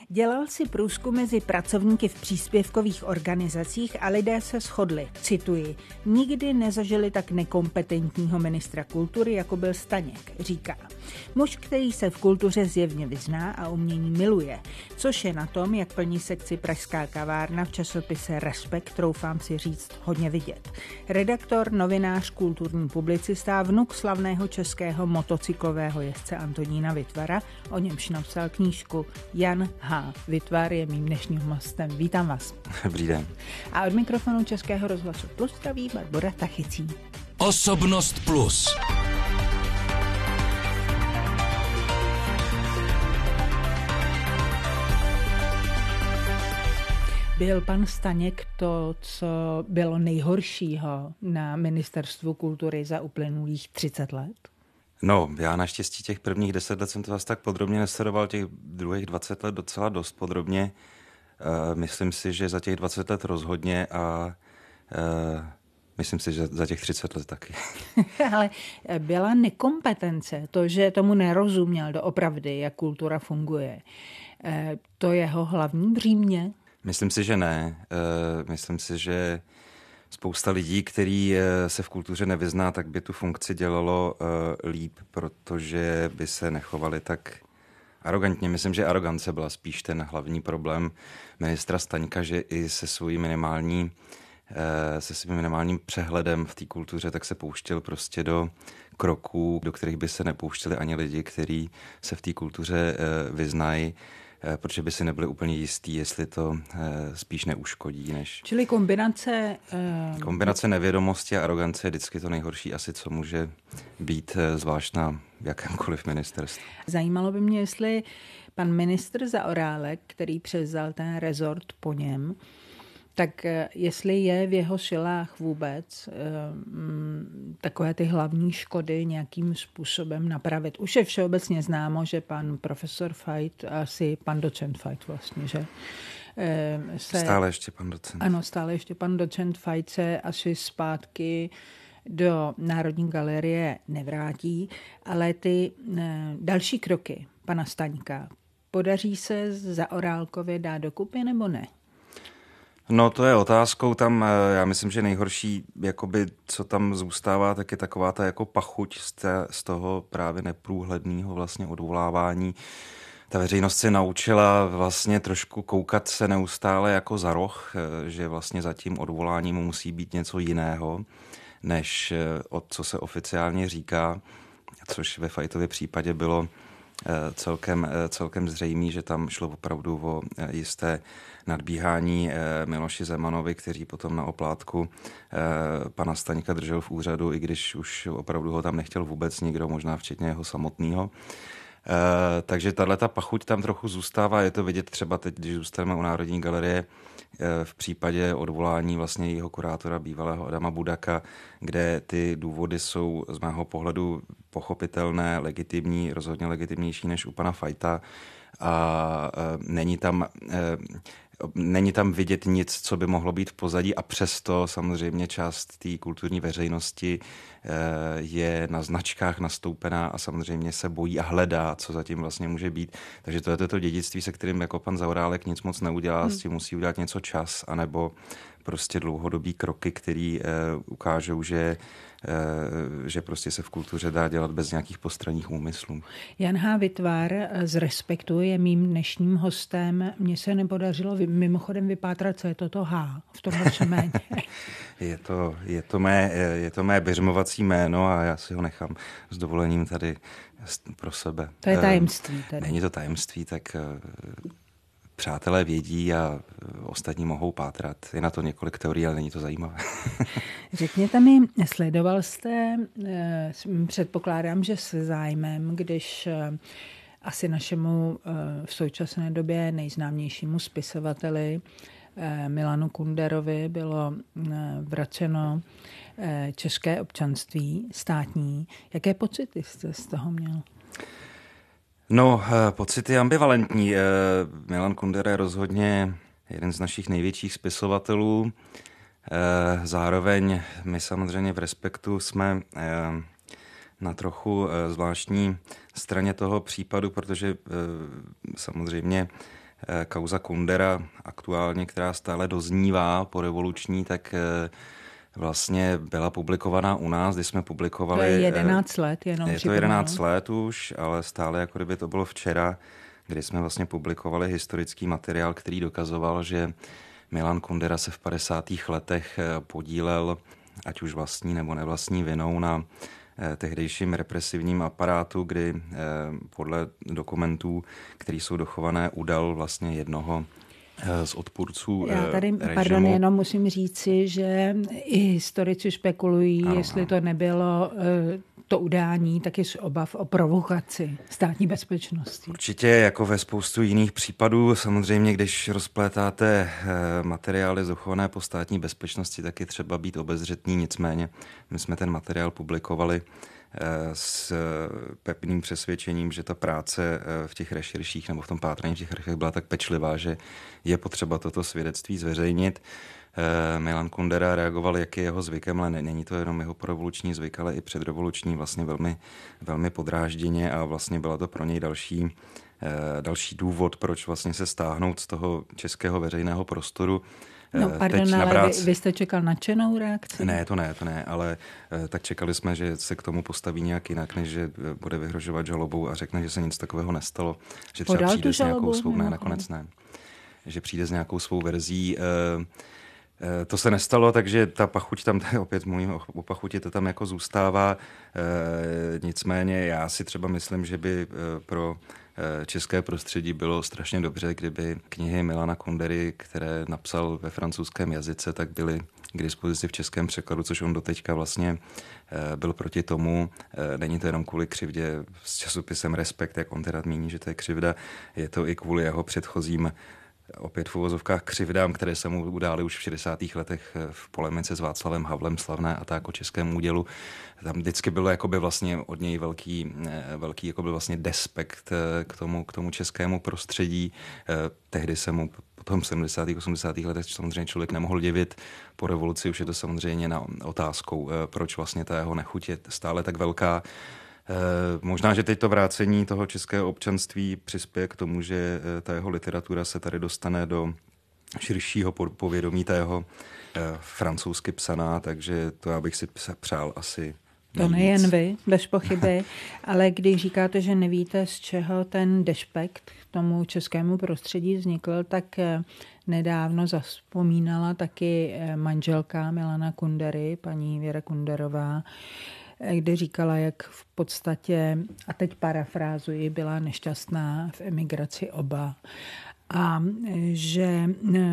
Dělal si průzkum mezi pracovníky v příspěvkových organizacích a lidé se shodli, cituji, nikdy nezažili tak nekompetentního ministra kultury, jako byl Staněk, říká. Muž, který se v kultuře zjevně vyzná a umění miluje, což je na tom, jak plní sekci Pražská kavárna v časopise Respekt, troufám si říct, hodně vidět. Redaktor, novinář, kulturní publicista, vnuk slavného českého motocyklového jezdce Antonína Vitvara, o němž napsal knížku. Jan H. Vitvar je mým dnešním hostem. Vítám vás. Dobrý den. A od mikrofonu Českého rozhlasu Plus zdraví Barbora Tachycí. Osobnost Plus. Byl pan Staněk to, co bylo nejhoršího na Ministerstvu kultury za uplynulých 30 let? No, já naštěstí těch prvních 10 let jsem to zase tak podrobně nesledoval, těch druhých 20 let docela dost podrobně. Myslím si, že za těch 20 let rozhodně a myslím si, že za těch 30 let taky. Ale byla nekompetence, to, že tomu nerozuměl doopravdy, jak kultura funguje, to jeho hlavní břímě? Myslím si, že ne. Myslím si, že spousta lidí, který se v kultuře nevyzná, tak by tu funkci dělalo líp, protože by se nechovali tak arogantně. Myslím, že arogance byla spíš ten hlavní problém ministra Staňka, že i se svým minimálním přehledem v té kultuře, tak se pouštěl prostě do kroků, do kterých by se nepouštěli ani lidi, kteří se v té kultuře vyznají, protože by si nebyli úplně jistí, jestli to spíš neuškodí, než... Čili kombinace... Kombinace nevědomosti a arogance je vždycky to nejhorší asi, co může být, zvlášť na jakémkoliv ministerstvu. Zajímalo by mě, jestli pan ministr Zaorálek, který převzal ten rezort po něm, tak jestli je v jeho silách vůbec takové ty hlavní škody nějakým způsobem napravit. Už je všeobecně známo, že pan profesor Fajt, asi pan docent Fajt vlastně, že? Stále ještě pan docent. Ano, stále ještě pan docent Fajt se asi zpátky do Národní galerie nevrátí, ale ty další kroky pana Staňka, podaří se Zaorálkovi dát dokupy nebo ne? No to je otázkou, tam já myslím, že nejhorší, jakoby, co tam zůstává, tak je taková ta jako pachuť z toho právě neprůhledného vlastně odvolávání. Ta veřejnost se naučila vlastně trošku koukat se neustále jako za roh, že vlastně za tím odvoláním musí být něco jiného, než co se oficiálně říká, což ve Fajtově případě bylo celkem zřejmý, že tam šlo opravdu o jisté nadbíhání Miloši Zemanovi, který potom na oplátku pana Staňka držel v úřadu, i když už opravdu ho tam nechtěl vůbec nikdo, možná včetně jeho samotného. Takže tato pachuť tam trochu zůstává. Je to vidět třeba teď, když zůstaneme u Národní galerie, v případě odvolání vlastně jeho kurátora bývalého Adama Budaka, kde ty důvody jsou z mého pohledu pochopitelné, legitimní, rozhodně legitimnější než u pana Fajta a není tam vidět nic, co by mohlo být v pozadí a přesto samozřejmě část té kulturní veřejnosti je na značkách nastoupená a samozřejmě se bojí a hledá, co zatím vlastně může být. Takže to je to dědictví, se kterým jako pan Zaorálek nic moc neudělá, s tím musí udělat něco čas, anebo prostě dlouhodobý kroky, který ukážou, že prostě se v kultuře dá dělat bez nějakých postranních úmyslů. Jan H. Vitvar z Respektu je mým dnešním hostem. Mně se nepodařilo mimochodem vypátrat, co je toto H v tom vašem jméně. Je to mé běžmovací jméno a já si ho nechám s dovolením tady pro sebe. To je tajemství. Tady. Není to tajemství, tak přátelé vědí a ostatní mohou pátrat. Je na to několik teorií, ale není to zajímavé. Řekněte mi, sledoval jste, předpokládám, že se zájmem, když asi našemu v současné době nejznámějšímu spisovateli Milanu Kunderovi bylo vraceno české občanství státní. Jaké pocity jste z toho měl? No, pocit je ambivalentní. Milan Kundera je rozhodně jeden z našich největších spisovatelů. Zároveň my samozřejmě v Respektu jsme na trochu zvláštní straně toho případu, protože samozřejmě kauza Kundera aktuálně, která stále doznívá po revoluční, tak vlastně byla publikovaná u nás, kdy jsme publikovali... To je 11 let, jenom je to 11 let už, ale stále jako kdyby to bylo včera, kdy jsme vlastně publikovali historický materiál, který dokazoval, že Milan Kundera se v 50. letech podílel, ať už vlastní nebo nevlastní vinou, na tehdejším represivním aparátu, kdy podle dokumentů, které jsou dochované, udal vlastně jednoho z odpůrců Já tady, režimu. jenom musím říci, že i historici spekulují, jestli to nebylo to udání taky z obav o provokaci státní bezpečnosti. Určitě jako ve spoustu jiných případů, samozřejmě, když rozplétáte materiály zachované po státní bezpečnosti, tak je třeba být obezřetný, nicméně my jsme ten materiál publikovali s pevným přesvědčením, že ta práce v těch rešerších nebo v tom pátrání v těch archivech byla tak pečlivá, že je potřeba toto svědectví zveřejnit. Milan Kundera reagoval, jak je jeho zvykem, ale není to jenom jeho porevoluční zvyk, ale i předrevoluční, vlastně velmi, velmi podrážděně a vlastně byla to pro něj další důvod, proč vlastně se stáhnout z toho českého veřejného prostoru. No pardon, ale vy jste čekal nadšenou reakci? Ne, to ne, ale tak čekali jsme, že se k tomu postaví nějak jinak, než že bude vyhrožovat žalobou a řekne, že se nic takového nestalo, že třeba přijde s nějakou svou, ne, nakonec ne, že přijde s nějakou svou verzí. To se nestalo, takže ta pachuť tam, opět mluvím o pachuti, to tam jako zůstává. Nicméně já si třeba myslím, že by pro české prostředí bylo strašně dobře, kdyby knihy Milana Kundery, které napsal ve francouzském jazyce, tak byly k dispozici v českém překladu, což on doteďka vlastně byl proti tomu. Není to jenom kvůli křivdě s časopisem Respekt, jak on teda míní, že to je křivda, je to i kvůli jeho předchozím opět v uvozovkách křivdám, které se mu udály už v 60. letech v polemice s Václavem Havlem, slavné a tak o českém údělu. Tam vždycky bylo jakoby vlastně od něj velký jakoby vlastně despekt k tomu českému prostředí. Tehdy se mu potom v 70. 80. letech samozřejmě člověk nemohl divit. Po revoluci už je to samozřejmě na otázkou, proč vlastně ta jeho nechuť je stále tak velká. Možná, že teď to vrácení toho českého občanství přispěje k tomu, že ta jeho literatura se tady dostane do širšího povědomí, ta jeho francouzsky psaná, takže to já bych si přál asi. To nejen vy, bez pochyby, ale když říkáte, že nevíte, z čeho ten dešpekt k tomu českému prostředí vznikl, tak nedávno zavzpomínala taky manželka Milana Kundery, paní Věra Kunderová, kde říkala, jak v podstatě, a teď parafrázuji, byla nešťastná v emigraci oba a že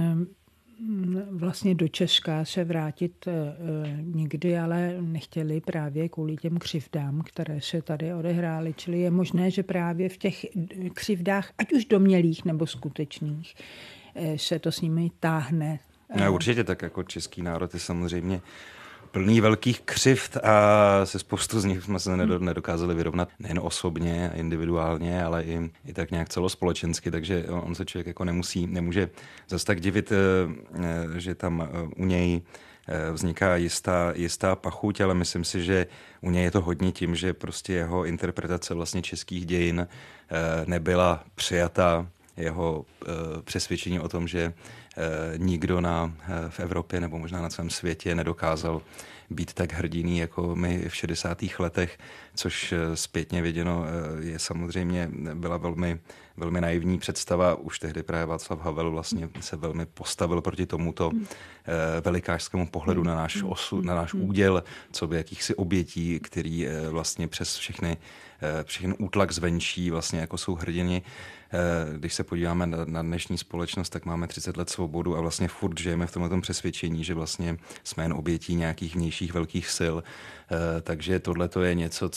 vlastně do Česka se vrátit nikdy, ale nechtěli právě kvůli těm křivdám, které se tady odehrály. Čili je možné, že právě v těch křivdách, ať už domnělých nebo skutečných, se to s nimi táhne. No, určitě tak, jako český národ je samozřejmě plný velkých křivd a se spoustu z nich jsme se nedokázali vyrovnat nejen osobně, individuálně, ale i tak nějak celospolečensky, takže on se člověk jako nemůže zase tak divit, že tam u něj vzniká jistá pachuť, ale myslím si, že u něj je to hodně tím, že prostě jeho interpretace vlastně českých dějin nebyla přijata, jeho přesvědčení o tom, že nikdo v Evropě nebo možná na celém světě nedokázal být tak hrdinný jako my v 60. letech, což zpětně viděno je samozřejmě byla velmi, velmi naivní představa. Už tehdy právě Václav Havel vlastně se velmi postavil proti tomuto velikářskému pohledu na náš osud, na náš úděl, co by jakýchsi obětí, který vlastně přes všechny útlak zvenčí vlastně jako jsou hrdini. Když se podíváme na dnešní společnost, tak máme 30 let svobodu a vlastně furt žijeme v tomhle přesvědčení, že vlastně jsme jen obětí nějakých vnějších velkých sil. Takže tohle to je něco,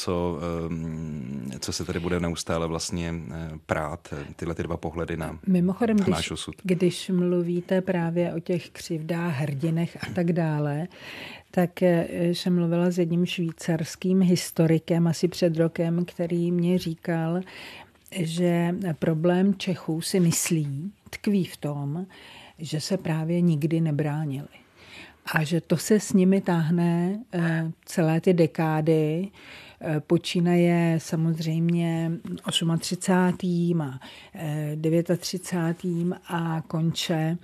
co se tady bude neustále vlastně prát, tyhle ty dva pohledy na náš osud. Když mluvíte právě o těch křivdách, hrdinech a tak dále, tak jsem mluvila s jedním švýcarským historikem asi před rokem, který mě říkal, že problém Čechů si myslí, tkví v tom, že se právě nikdy nebránili. A že to se s nimi táhne celé ty dekády, Počínaje samozřejmě 38. a 39. a konče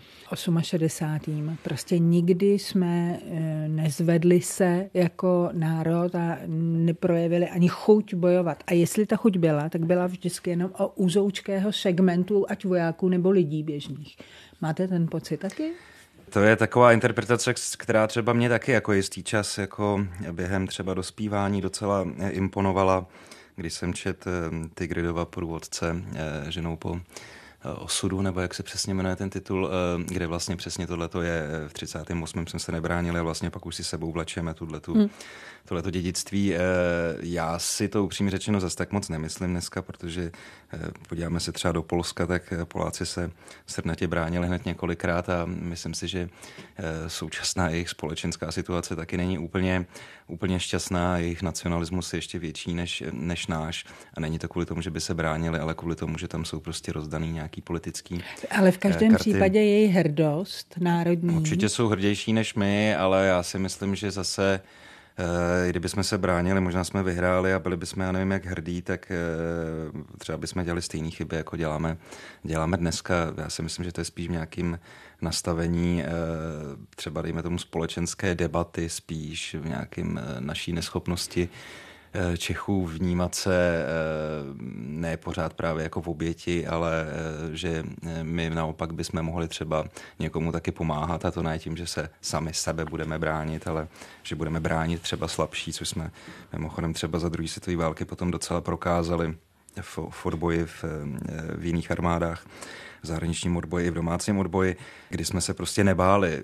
68. Prostě nikdy jsme nezvedli se jako národ a neprojevili ani chuť bojovat. A jestli ta chuť byla, tak byla vždycky jenom o úzoučkého segmentu, ať vojáků nebo lidí běžných. Máte ten pocit taky? To je taková interpretace, která třeba mě taky jako jistý čas jako během třeba dospívání docela imponovala, když jsem četl Tigridova průvodce Ženou po osudu, nebo jak se přesně jmenuje ten titul, kde vlastně přesně tohleto je v 38. jsme se nebránili a vlastně pak už si sebou vlačeme tohleto dědictví. Já si to upřímně řečeno zase tak moc nemyslím dneska, protože podíváme se třeba do Polska, tak Poláci se srdnatě bránili hned několikrát a myslím si, že současná jejich společenská situace taky není úplně šťastná. Jejich nacionalismus je ještě větší než náš a není to kvůli tomu, že by se bránili, ale kvůli tomu, že tam jsou prostě rozdaný nějaký politický Ale v každém případě jejich hrdost národní. Určitě jsou hrdější než my, ale já si myslím, že zase kdybychom se bránili, možná jsme vyhráli a byli bychom, já nevím, jak hrdí, tak třeba bychom dělali stejné chyby, jako děláme dneska. Já si myslím, že to je spíš v nějakým nastavení třeba, dejme tomu, společenské debaty, spíš v nějakým naší neschopnosti Čechů vnímat se ne pořád právě jako v oběti, ale že my naopak bychom mohli třeba někomu taky pomáhat a to ne tím, že se sami sebe budeme bránit, ale že budeme bránit třeba slabší, což jsme mimochodem třeba za druhé světové války potom docela prokázali v odboji v jiných armádách, v zahraničním odboji i v domácím odboji, kdy jsme se prostě nebáli.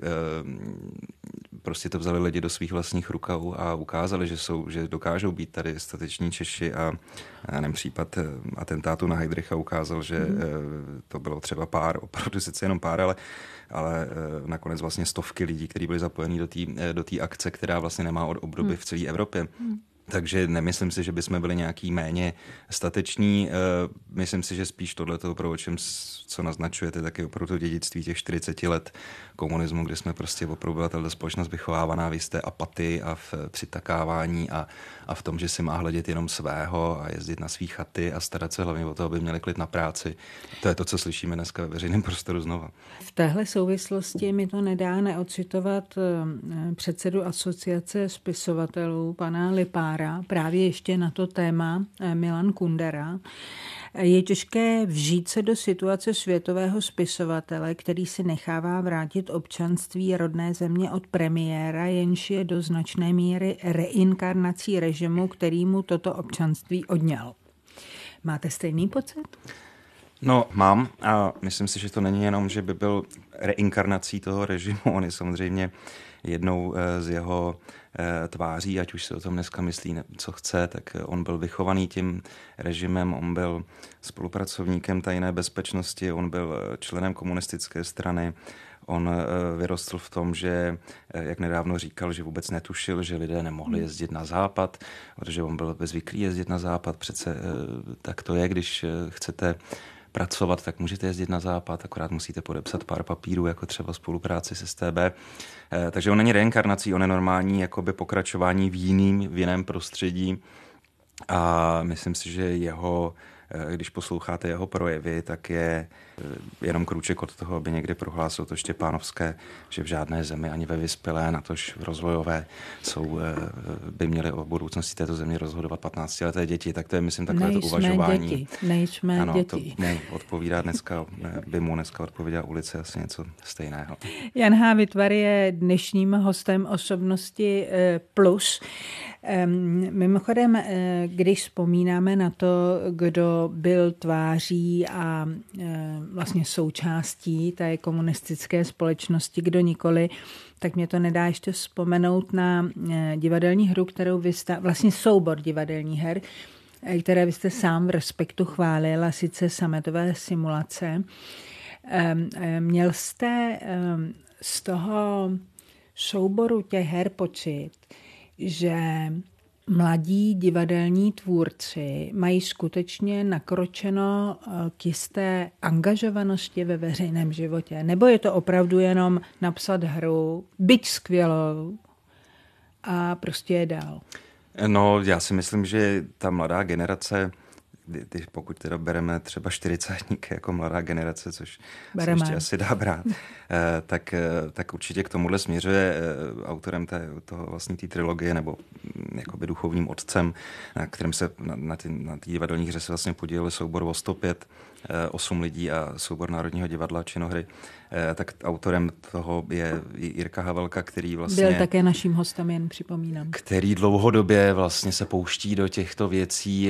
Prostě to vzali lidi do svých vlastních rukou a ukázali, že dokážou být tady stateční Češi a nevím, případ atentátu na Heydricha ukázal, že to bylo třeba opravdu sice jenom pár, ale nakonec vlastně stovky lidí, kteří byli zapojení do té akce, která vlastně nemá obdoby v celé Evropě. Takže nemyslím si, že bychom byli nějaký méně stateční. Myslím si, že spíš tohleto, pro čem co naznačujete, tak je opravdu to dědictví těch 40 let komunismu, kde jsme prostě opravdu byla ta společnost vychovávaná v jisté apatii a v přitakávání a v tom, že si má hledět jenom svého a jezdit na svý chaty a starat se hlavně o to, aby měli klid na práci. To je to, co slyšíme dneska ve veřejném prostoru znova. V téhle souvislosti mi to nedá neocitovat předsedu asociace spisovatelů, pana Lipára, právě ještě na to téma Milan Kundera. Je těžké vžít se do situace světového spisovatele, který si nechává vrátit občanství rodné země od premiéra, jenž je do značné míry reinkarnací režimu, který mu toto občanství odňal. Máte stejný pocit? No, mám a myslím si, že to není jenom, že by byl reinkarnací toho režimu. On je samozřejmě jednou z jeho tváří, ať už se o tom dneska myslí, co chce, tak on byl vychovaný tím režimem, on byl spolupracovníkem tajné bezpečnosti, on byl členem komunistické strany, on vyrostl v tom, že, jak nedávno říkal, že vůbec netušil, že lidé nemohli jezdit na západ, protože on byl zvyklý jezdit na západ. Přece tak to je, když chcete pracovat, tak můžete jezdit na západ, akorát musíte podepsat pár papírů, jako třeba spolupráci s StB. Takže on není reinkarnací, on je normální jakoby pokračování v jiném prostředí a myslím si, že když posloucháte jeho projevy, tak je jenom krůček od toho, aby někdy prohlásil to Štěpánovské, že v žádné zemi, ani ve vyspělé, natož v rozvojové, by měly o budoucnosti této země rozhodovat 15leté děti. Tak to je, myslím, takové to uvažování. Nejsme děti. To odpovídá dneska, by mu dneska odpovídá ulice asi něco stejného. Jan H. Witwer je dnešním hostem Osobnosti Plus. Mimochodem, když vzpomínáme na to, kdo byl tváří a vlastně součástí té komunistické společnosti, kdo nikoli, tak mě to nedá ještě vzpomenout na divadelní hru, kterou vlastně soubor divadelních her, které vy jste sám v Respektu chválil, a sice Sametové simulace. Měl jste z toho souboru těch her pocit, že mladí divadelní tvůrci mají skutečně nakročeno k jisté angažovanosti ve veřejném životě? Nebo je to opravdu jenom napsat hru, byť skvělou, a prostě je dál? No, já si myslím, že ta mladá generace, pokud teda bereme třeba 40 jako mladá generace, což se ještě asi dá brát, tak určitě k tomuhle směřuje autorem toho vlastně té trilogie, nebo jakoby duchovním otcem, na kterém se na té divadelní hře se vlastně podíleli soubor o 105, 8 lidí a soubor Národního divadla činohry. Tak autorem toho je Jirka Havelka, který vlastně... Byl také naším hostem, jen připomínám. Který dlouhodobě vlastně se pouští do těchto věcí.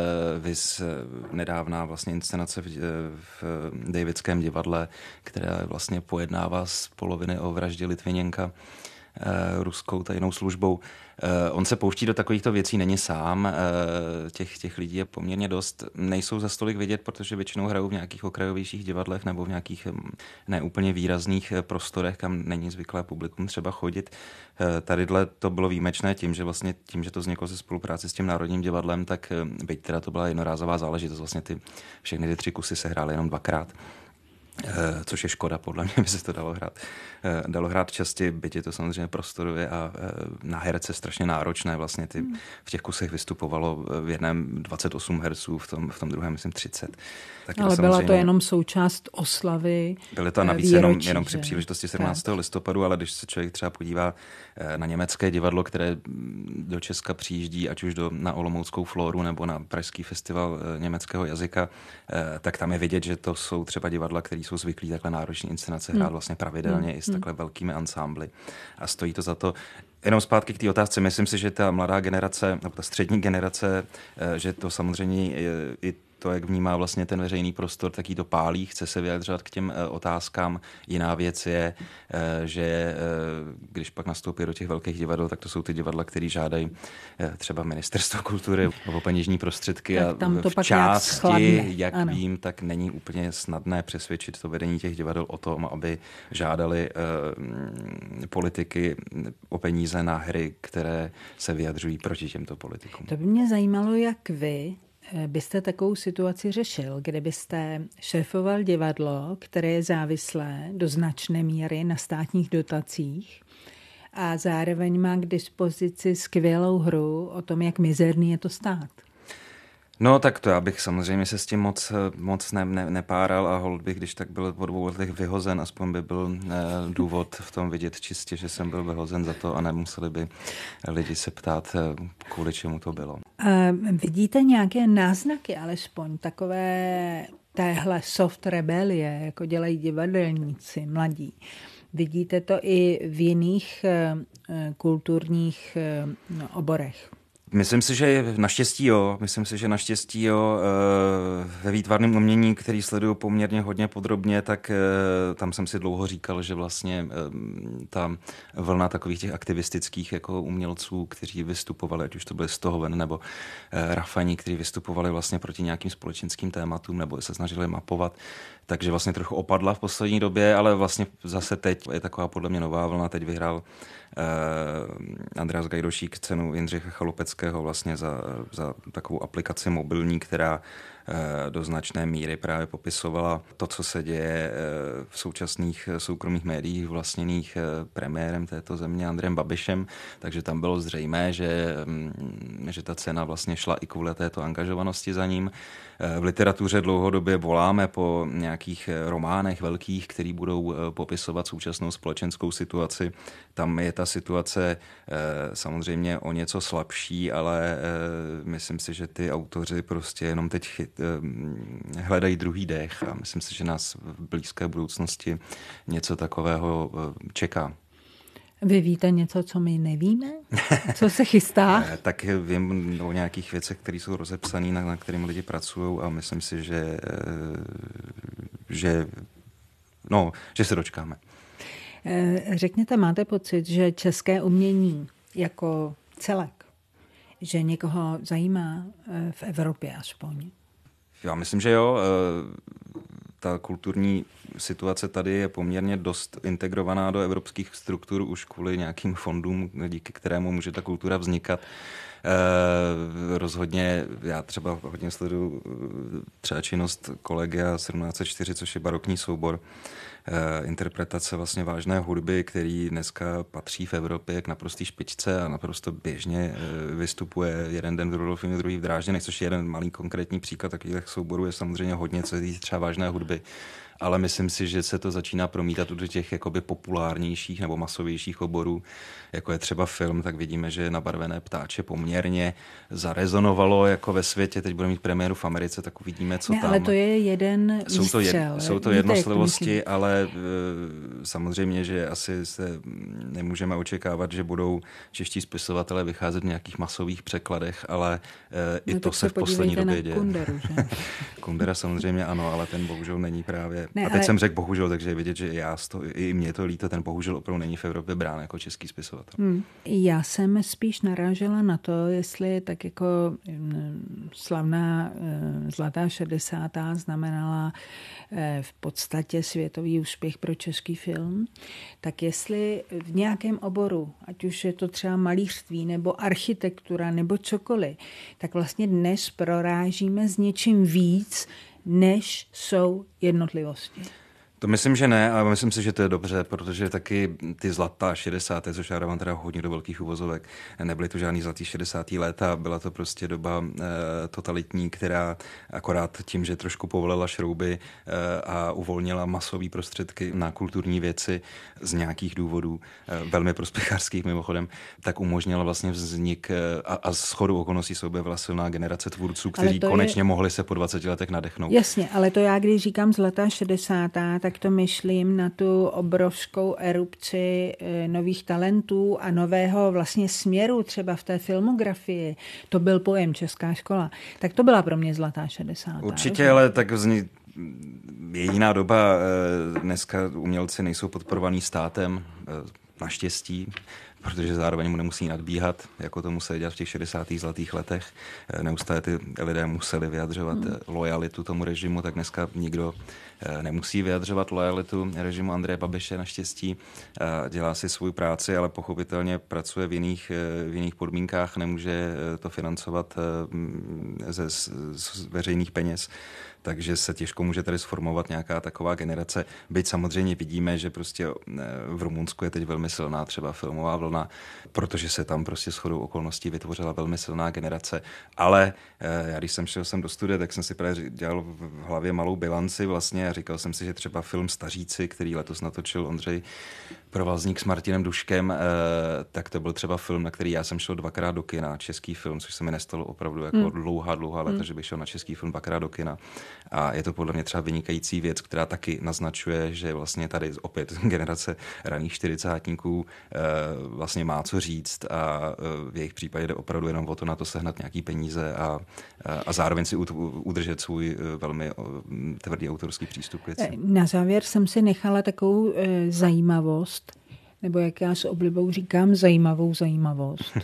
Nedávná vlastně inscenace v Davidském divadle, která vlastně pojednává z poloviny o vraždě Litviněnka ruskou tajnou službou. On se pouští do takovýchto věcí, není sám, těch lidí je poměrně dost. Nejsou za stolik vidět, protože většinou hrajou v nějakých okrajovějších divadlech nebo v nějakých neúplně výrazných prostorech, kam není zvyklé publikum třeba chodit. Tadyhle to bylo výjimečné tím, že to vzniklo ze spolupráce s tím Národním divadlem, tak byť teda to byla jednorázová záležitost, vlastně všechny ty 3 kusy se hrály jenom 2krát. Což je škoda, podle mě by se to dalo hrát častěji, byť je to samozřejmě prostorově a na herce strašně náročné. Vlastně v těch kusech vystupovalo v jednom 28 herců, v tom druhém myslím 30. Tak ale byla to jenom součást oslavy. Byly to navíc jenom při příležitosti 17. listopadu, ale když se člověk třeba podívá na německé divadlo, které do Česka přijíždí, ať už na Olomouckou Floru nebo na Pražský festival německého jazyka, tak tam je vidět, že to jsou třeba divadla, které jsou zvyklí takhle nároční inscenace hrát vlastně pravidelně i s takhle velkými ansámbly. A stojí to za to. Jenom zpátky k té otázce. Myslím si, že ta mladá generace, nebo ta střední generace, že to samozřejmě i to, jak vnímá vlastně ten veřejný prostor, tak jí to pálí, chce se vyjadřovat k těm otázkám. Jiná věc je, že když pak nastoupí do těch velkých divadel, tak to jsou ty divadla, které žádají třeba Ministerstvo kultury o peněžní prostředky tak a v části, jak vím, tak není úplně snadné přesvědčit to vedení těch divadel o tom, aby žádali politiky o peníze na hry, které se vyjadřují proti těmto politikům. To by mě zajímalo, jak vy byste takovou situaci řešil, kdybyste šéfoval divadlo, které je závislé do značné míry na státních dotacích a zároveň má k dispozici skvělou hru o tom, jak mizerný je to stát. No tak to já bych samozřejmě se s tím moc nepáral a holt bych, když tak byl po 2 letech vyhozen, aspoň by byl důvod v tom vidět čistě, že jsem byl vyhozen za to a nemuseli by lidi se ptát, kvůli čemu to bylo. Vidíte nějaké náznaky, alespoň takové téhle soft rebelie, jako dělají divadelníci mladí? Vidíte to i v jiných kulturních oborech? Myslím si, že naštěstí jo. Ve výtvarném umění, který sleduju poměrně hodně podrobně, tak tam jsem si dlouho říkal, že vlastně ta vlna takových těch aktivistických jako umělců, kteří vystupovali, ať už to byli Stohoven nebo Rafani, kteří vystupovali vlastně proti nějakým společenským tématům nebo se snažili mapovat, takže vlastně trochu opadla v poslední době, ale vlastně zase teď je taková podle mě nová vlna. Teď vyhrál Andreas Gajdošík cenu Jindřicha Chalupeckého vlastně za takovou aplikaci mobilní, která do značné míry právě popisovala to, co se děje v současných soukromých médiích vlastněných premiérem této země Andrejem Babišem, takže tam bylo zřejmé, že ta cena vlastně šla i kvůli této angažovanosti za ním. V literatuře dlouhodobě voláme po nějakých románech velkých, který budou popisovat současnou společenskou situaci. Tam je ta situace samozřejmě o něco slabší, ale myslím si, že ty autoři prostě jenom teď hledají druhý dech a myslím si, že nás v blízké budoucnosti něco takového čeká. Vy víte něco, co my nevíme? Co se chystá? Tak vím o nějakých věcech, které jsou rozepsané, na kterým lidi pracují a myslím si, že se dočkáme. Řekněte, máte pocit, že české umění jako celek, že někoho zajímá v Evropě aspoň? Já myslím, že jo. Ta kulturní situace tady je poměrně dost integrovaná do evropských struktur už kvůli nějakým fondům, díky kterému může ta kultura vznikat. Rozhodně já třeba hodně sleduju třeba činnost Kolegia 1704, což je barokní soubor, interpretace vlastně vážné hudby, který dneska patří v Evropě k naprostý špičce a naprosto běžně vystupuje jeden den v Rudolfínu, druhý v Drážděnech, což je jeden malý konkrétní příklad. Takových souborů je samozřejmě hodně, co je třeba vážné hudby. Ale myslím si, že se to začíná promítat do těch jakoby populárnějších nebo masovějších oborů, jako je třeba film, tak vidíme, že Nabarvené ptáče poměrně zarezonovalo jako ve světě. Teď budeme mít premiéru v Americe, tak uvidíme, co tam. Ale to je jeden výstřel. Jsou to jednoslovosti, ale samozřejmě, že asi se nemůžeme očekávat, že budou čeští spisovatelé vycházet v nějakých masových překladech, ale i to se v poslední době děje. Kunderu, že? Kundera samozřejmě ano, ale ten bohužel není právě. Ne, a teď jsem řekl bohužel, takže je vidět, že i mě to líto, ten bohužel opravdu není v Evropě brán jako český spisovatel. Já jsem spíš narážela na to, jestli tak jako slavná Zlatá 60. znamenala v podstatě světový úspěch pro český film, tak jestli v nějakém oboru, ať už je to třeba malířství nebo architektura nebo cokoliv, tak vlastně dnes prorážíme s něčím víc, než jsou jednotlivosti. To myslím, že ne, ale myslím si, že to je dobře, protože taky ty zlatá 60. což já dávám teda hodně do velkých uvozovek, nebyly to žádný zlatý 60. léta, byla to prostě doba totalitní, která akorát tím, že trošku povolila šrouby a uvolnila masové prostředky na kulturní věci z nějakých důvodů, velmi prospěchářských mimochodem, tak umožnila vlastně vznik a shodou okolností se objevila silná generace tvůrců, kteří konečně mohli se po 20 letech nadechnout. Jasně, ale to já, když říkám zlatá 60., tak to myslím na tu obrovskou erupci nových talentů a nového vlastně směru třeba v té filmografii. To byl pojem Česká škola. Tak to byla pro mě zlatá 60. Určitě, ale tak je jiná doba. Dneska umělci nejsou podporovaní státem, naštěstí, protože zároveň mu nemusí nadbíhat, jako to museli dělat v těch 60. zlatých letech. Neustále ty lidé museli vyjadřovat lojalitu tomu režimu, tak dneska nikdo nemusí vyjadřovat lojalitu režimu Andreje Babiše naštěstí. Dělá si svou práci, ale pochopitelně pracuje v jiných podmínkách, nemůže to financovat z veřejných peněz. Takže se těžko může tady sformovat nějaká taková generace. Byť samozřejmě vidíme, že prostě v Rumunsku je teď velmi silná třeba filmová vlna, protože se tam prostě shodou okolností vytvořila velmi silná generace. Ale já když jsem šel do studia, tak jsem si právě dělal v hlavě malou bilanci vlastně a říkal jsem si, že třeba film Staříci, který letos natočil Ondřej Provazník s Martinem Duškem, tak to byl třeba film, na který já jsem šel dvakrát do kina, český film, což se mi nestalo opravdu jako dlouhá léta, že bych šel na český film dvakrát do kina. A je to podle mě třeba vynikající věc, která taky naznačuje, že vlastně tady opět generace raných 40átníků vlastně má co říct a v jejich případě jde opravdu jenom o to na to sehnat nějaký peníze a zároveň si udržet svůj velmi tvrdý autorský přístup k věci. Na závěr jsem si nechala takovou zajímavost, nebo jak já s oblibou říkám, zajímavost.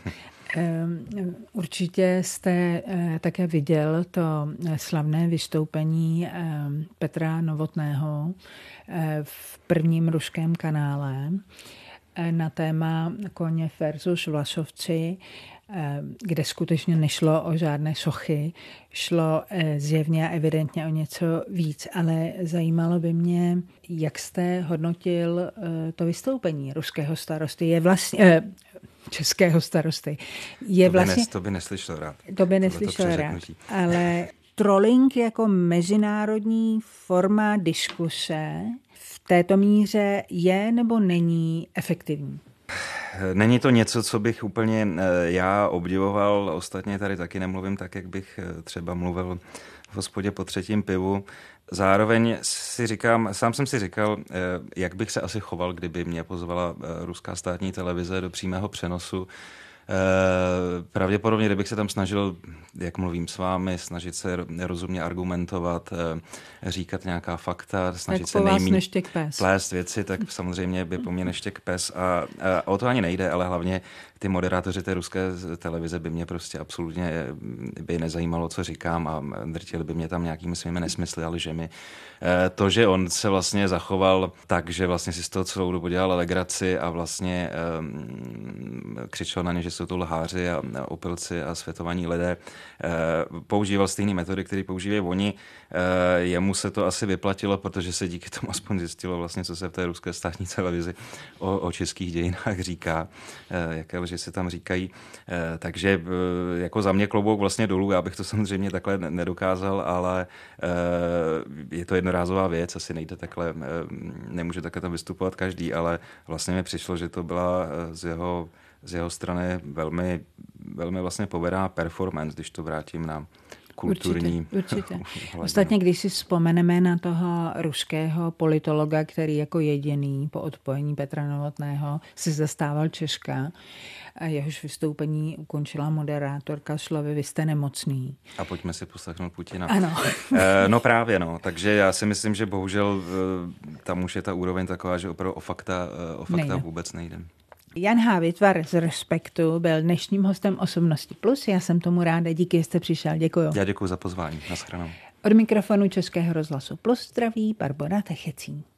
Určitě jste také viděl to slavné vystoupení Petra Novotného v prvním ruském kanále na téma Koněv versus Vlasovci, kde skutečně nešlo o žádné sochy, šlo zjevně a evidentně o něco víc, ale zajímalo by mě, jak jste hodnotil to vystoupení ruského starosty. Je vlastně českého starosty. To by neslyšel rád. To by neslyšel rád, ale trolling jako mezinárodní forma diskuse v této míře je nebo není efektivní? Není to něco, co bych úplně já obdivoval, ostatně tady taky nemluvím tak, jak bych třeba mluvil v hospodě po třetím pivu. Zároveň si říkám, sám jsem si říkal, jak bych se asi choval, kdyby mě pozvala ruská státní televize do přímého přenosu. Pravděpodobně, kdybych se tam snažil, jak mluvím s vámi, snažit se rozumně argumentovat, říkat nějaká fakta, snažit se nejméně plést věci, tak samozřejmě by po mně neštěk pes a o to ani nejde, ale hlavně ty moderátoři té ruské televize by mě prostě absolutně by nezajímalo, co říkám a drtili by mě tam nějakými svými nesmysly a lžemi. To, že on se vlastně zachoval tak, že vlastně si z toho celou dobu dělal legraci a vlastně křičel na ně, že jsou to lháři a opilci a světovaní lidé, používal stejné metody, které používají oni. Jemu se to asi vyplatilo, protože se díky tomu aspoň zjistilo vlastně, co se v té ruské státní televizi o českých dějinách říká, jaké lži se tam říkají. Takže jako za mě klobouk vlastně dolů, já bych to samozřejmě takhle nedokázal, ale je to jednorázová věc, asi nejde takhle, nemůže takhle tam vystupovat každý, ale vlastně mi přišlo, že to byla z jeho strany velmi, velmi vlastně povedená performance, když to vrátím na kulturní. Určitě. Ostatně, když si vzpomeneme na toho ruského politologa, který jako jediný po odpojení Petra Novotného si zastával Češka, a jehož vystoupení ukončila moderátorka slovy "Vy jste nemocný". A pojďme si poslechnout Putina. Ano. No právě, no. Takže já si myslím, že bohužel tam už je ta úroveň taková, že opravdu o fakta vůbec nejde. Jan H. Witwer z Respektu byl dnešním hostem Osobnosti Plus. Já jsem tomu ráda, díky, že jste přišel. Děkuju. Já děkuji za pozvání. Naschledanou. Od mikrofonu Českého rozhlasu Plus zdraví Barbora Techecí.